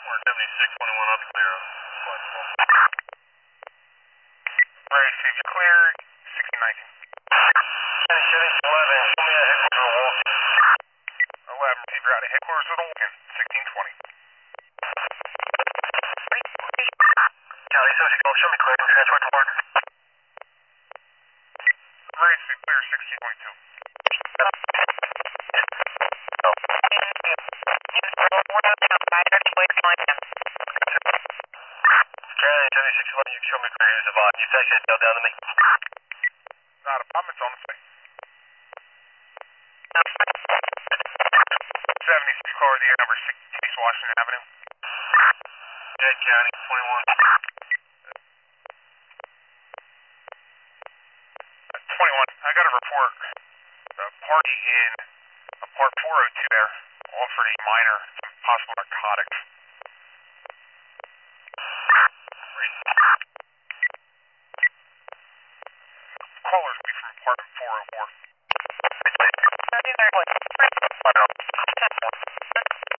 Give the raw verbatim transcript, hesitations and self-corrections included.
seventy-six twenty-one up clear. Right, so you cleared sixteen nineteen. seventy-six eleven, show me at headquarters of Walton. eleven, receiver out of headquarters of Walton, sixteen twenty. Charlie, seventy-six, show me clear, transport to Walton. Right, so clear sixteen twenty-two. Charlie, seventy-six eleven, you can show me clear. Here's the V O D. You text it down to me. Not a problem, it's on its way. seventy-six car, the air number six, East Washington Avenue. Dead County, twenty-one. twenty-one, I got a report. A party in a part four oh two there offered a minor some possible narcotics. Callers will be from apartment four oh four.